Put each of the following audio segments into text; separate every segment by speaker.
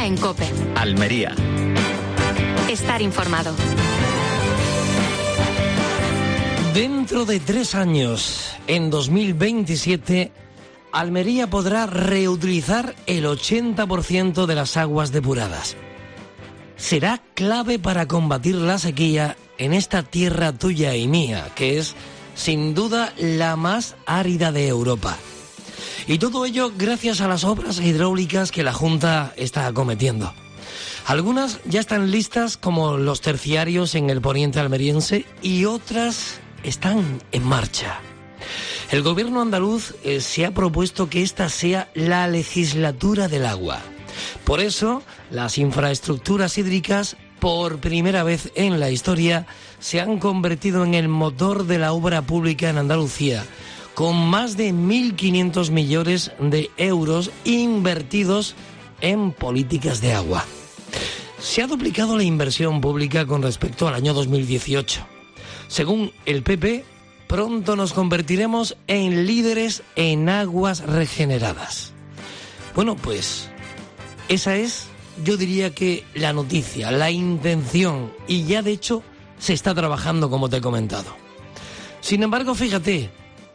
Speaker 1: en COPE.
Speaker 2: Almería.
Speaker 1: Estar informado.
Speaker 3: Dentro de 3 años, en 2027, Almería podrá reutilizar el 80% de las aguas depuradas. Será clave para combatir la sequía en esta tierra tuya y mía, que es, sin duda, la más árida de Europa. Y todo ello gracias a las obras hidráulicas que la Junta está acometiendo. Algunas ya están listas, como los terciarios en el poniente almeriense, y otras están en marcha. El gobierno andaluz se ha propuesto que esta sea la legislatura del agua. Por eso, las infraestructuras hídricas, por primera vez en la historia, se han convertido en el motor de la obra pública en Andalucía, con más de 1.500 millones de euros invertidos en políticas de agua. Se ha duplicado la inversión pública con respecto al año 2018. Según el PP, pronto nos convertiremos en líderes en aguas regeneradas. Bueno, pues esa es, yo diría que la noticia, la intención, y ya de hecho se está trabajando, como te he comentado. Sin embargo, fíjate,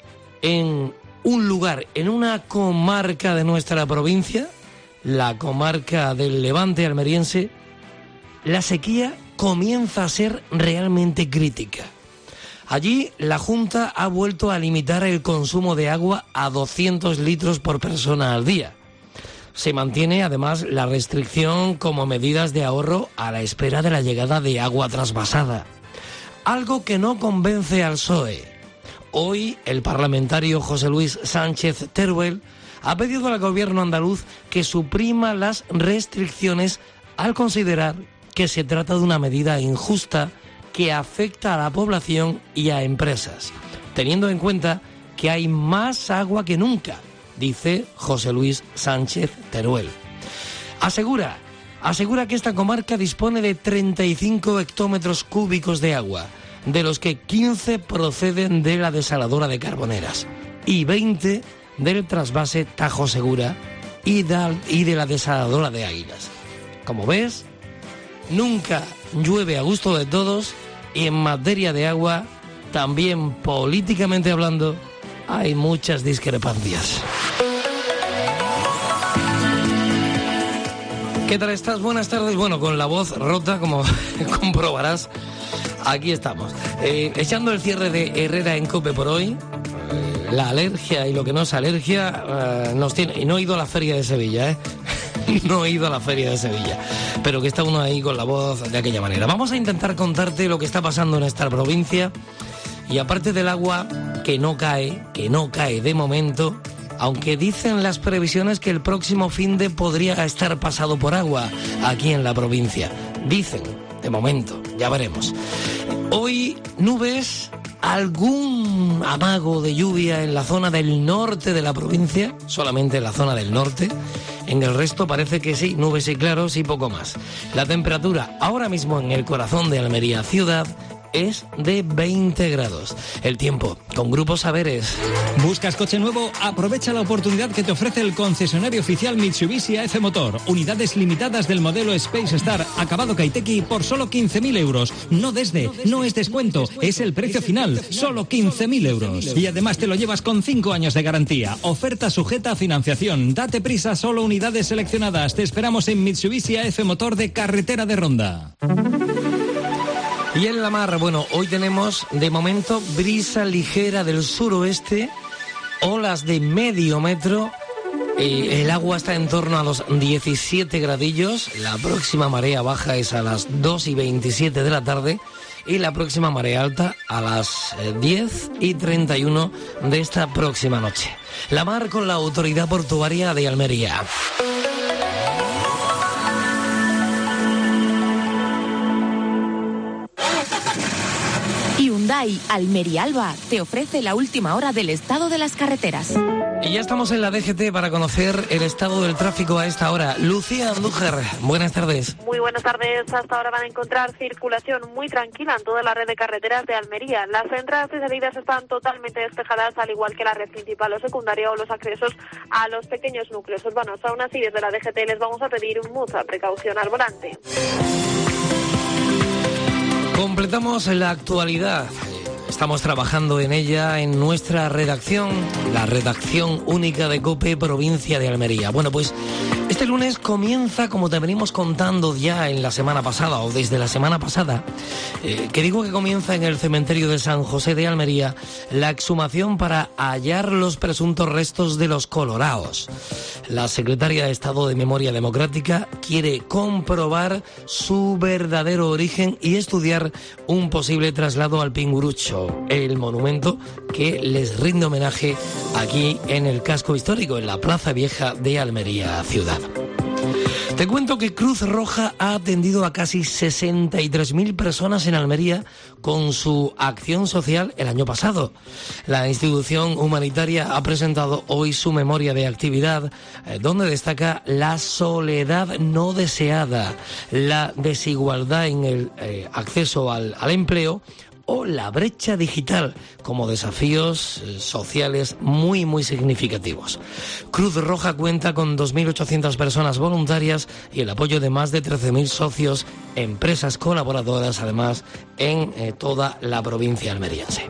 Speaker 3: en un lugar, en una comarca de nuestra provincia, la comarca del Levante almeriense, la sequía comienza a ser realmente crítica. Allí la Junta ha vuelto a limitar el consumo de agua a 200 litros por persona al día. Se mantiene además la restricción como medidas de ahorro a la espera de la llegada de agua trasvasada. Algo que no convence al PSOE. Hoy el parlamentario José Luis Sánchez Teruel ha pedido al gobierno andaluz que suprima las restricciones al considerar que se trata de una medida injusta que afecta a la población y a empresas, teniendo en cuenta que hay más agua que nunca, dice José Luis Sánchez Teruel. Asegura que esta comarca dispone de 35 hectómetros cúbicos de agua, de los que 15 proceden de la desaladora de Carboneras y 20 del trasvase Tajo Segura y de la desaladora de Águilas. Como ves, nunca llueve a gusto de todos, y en materia de agua, también políticamente hablando, hay muchas discrepancias. ¿Qué tal estás? Buenas tardes. Bueno, con la voz rota, como comprobarás, aquí estamos. Echando el cierre de Herrera en COPE por hoy. La alergia y lo que no es alergia nos tiene... Y no he ido a la feria de Sevilla, ¿eh? No he ido a la feria de Sevilla, pero que está uno ahí con la voz de aquella manera. Vamos a intentar contarte lo que está pasando en esta provincia, y aparte del agua que no cae de momento, aunque dicen las previsiones que el próximo finde podría estar pasado por agua aquí en la provincia. Dicen, de momento, ya veremos. Hoy nubes, algún amago de lluvia en la zona del norte de la provincia, solamente en la zona del norte. En el resto parece que sí, nubes y claros y poco más. La temperatura ahora mismo en el corazón de Almería ciudad es de 20 grados. El tiempo con Grupo Saberes.
Speaker 4: ¿Buscas coche nuevo? Aprovecha la oportunidad que te ofrece el concesionario oficial Mitsubishi AF Motor. Unidades limitadas del modelo Space Star acabado Kaiteki por solo 15.000 euros. No es descuento, es el precio final, solo 15.000 euros. Y además te lo llevas con 5 años de garantía. Oferta sujeta a financiación. Date prisa, solo unidades seleccionadas. Te esperamos en Mitsubishi AF Motor de Carretera de Ronda.
Speaker 3: Y en la mar, bueno, hoy tenemos de momento brisa ligera del suroeste, olas de medio metro, el agua está en torno a los 17 gradillos, la próxima marea baja es a las 2:27 de la tarde y la próxima marea alta a las 10:31 de esta próxima noche. La mar con la Autoridad Portuaria de Almería.
Speaker 5: Hyundai Almería Alba te ofrece la última hora del estado de las carreteras.
Speaker 3: Y ya estamos en la DGT para conocer el estado del tráfico a esta hora. Lucía Andújar, buenas tardes.
Speaker 2: Muy buenas tardes. Hasta ahora van a encontrar circulación muy tranquila en toda la red de carreteras de Almería. Las entradas y salidas están totalmente despejadas, al igual que la red principal o secundaria o los accesos a los pequeños núcleos urbanos. Aún así, desde la DGT les vamos a pedir mucha precaución al volante.
Speaker 3: Completamos la actualidad. Estamos trabajando en ella en nuestra redacción, la redacción única de COPE Provincia de Almería. Bueno, pues este lunes comienza, como te venimos contando ya en la semana pasada o desde la semana pasada, que digo que comienza en el cementerio de San José de Almería, la exhumación para hallar los presuntos restos de los coloraos. La secretaria de Estado de Memoria Democrática quiere comprobar su verdadero origen y estudiar un posible traslado al Pingurucho, el monumento que les rinde homenaje aquí en el casco histórico, en la Plaza Vieja de Almería ciudad. Te cuento que Cruz Roja ha atendido a casi 63.000 personas en Almería con su acción social el año pasado. La institución humanitaria ha presentado hoy su memoria de actividad, donde destaca la soledad no deseada, la desigualdad en el acceso al empleo o la brecha digital como desafíos sociales muy significativos. Cruz Roja cuenta con 2.800 personas voluntarias y el apoyo de más de 13.000 socios, empresas colaboradoras, además, en toda la provincia almeriense.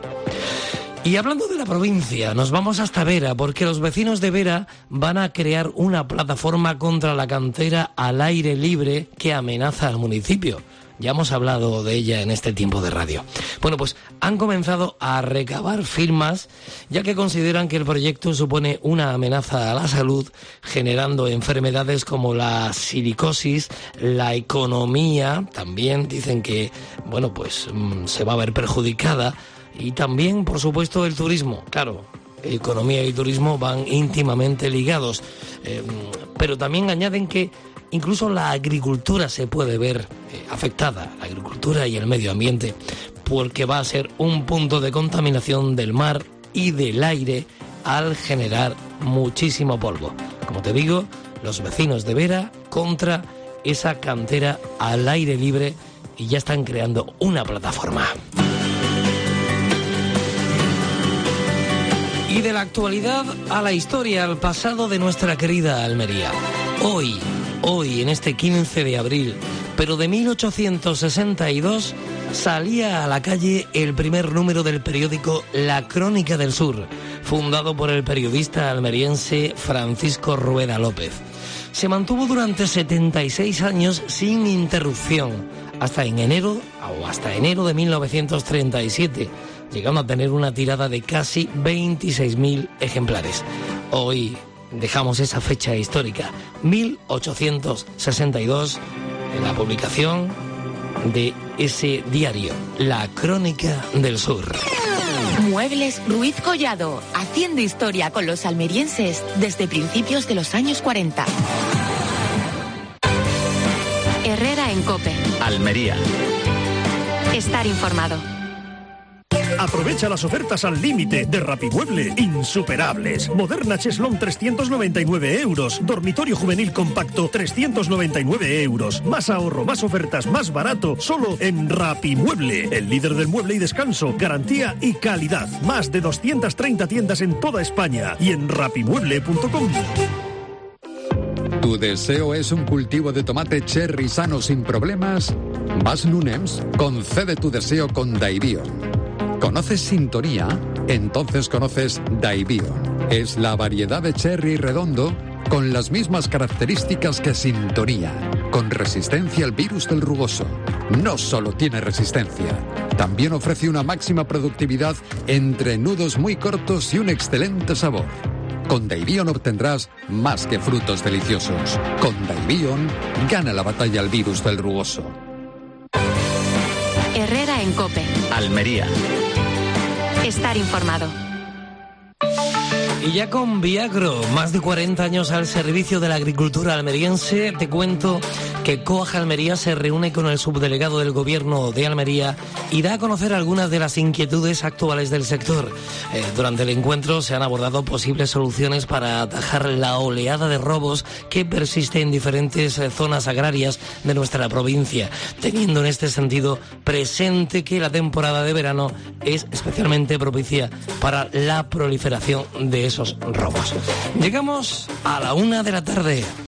Speaker 3: Y hablando de la provincia, nos vamos hasta Vera, porque los vecinos de Vera van a crear una plataforma contra la cantera al aire libre que amenaza al municipio. Ya hemos hablado de ella en este tiempo de radio. Bueno, pues han comenzado a recabar firmas, ya que consideran que el proyecto supone una amenaza a la salud, generando enfermedades como la silicosis, la economía, también dicen que, bueno, pues se va a ver perjudicada, y también, por supuesto, el turismo. Claro, economía y turismo van íntimamente ligados, pero también añaden que incluso la agricultura se puede ver afectada, la agricultura y el medio ambiente, porque va a ser un punto de contaminación del mar y del aire al generar muchísimo polvo. Como te digo, los vecinos de Vera contra esa cantera al aire libre y ya están creando una plataforma. Y de la actualidad a la historia, al pasado de nuestra querida Almería. Hoy, en este 15 de abril, pero de 1862, salía a la calle el primer número del periódico La Crónica del Sur, fundado por el periodista almeriense Francisco Rueda López. Se mantuvo durante 76 años sin interrupción, hasta enero de 1937, llegando a tener una tirada de casi 26.000 ejemplares. Hoy dejamos esa fecha histórica, 1862, en la publicación de ese diario, La Crónica del Sur.
Speaker 1: Muebles Ruiz Collado, haciendo historia con los almerienses desde principios de los años 40. Herrera en COPE.
Speaker 5: Almería.
Speaker 1: Estar informado.
Speaker 6: Aprovecha las ofertas al límite de Rapimueble, insuperables. Moderna Cheslón 399 euros. Dormitorio juvenil compacto 399 euros. Más ahorro, más ofertas, más barato, solo en Rapimueble. El líder del mueble y descanso, garantía y calidad. Más de 230 tiendas en toda España y en rapimueble.com.
Speaker 7: ¿Tu deseo es un cultivo de tomate cherry sano sin problemas? Bas Nunems concede tu deseo con Daibion. ¿Conoces Sintonía? Entonces conoces Daibion. Es la variedad de cherry redondo con las mismas características que Sintonía, con resistencia al virus del rugoso. No solo tiene resistencia, también ofrece una máxima productividad entre nudos muy cortos y un excelente sabor. Con Daibion obtendrás más que frutos deliciosos. Con Daibion, gana la batalla al virus del rugoso.
Speaker 1: Herrera en COPE.
Speaker 5: Almería.
Speaker 1: Estar informado.
Speaker 3: Y ya con Viagro, más de 40 años al servicio de la agricultura almeriense, te cuento que Coag Almería se reúne con el subdelegado del Gobierno de Almería y da a conocer algunas de las inquietudes actuales del sector. Durante el encuentro se han abordado posibles soluciones para atajar la oleada de robos que persiste en diferentes zonas agrarias de nuestra provincia, teniendo en este sentido presente que la temporada de verano es especialmente propicia para la proliferación de esos robos. Llegamos a la 1 de la tarde.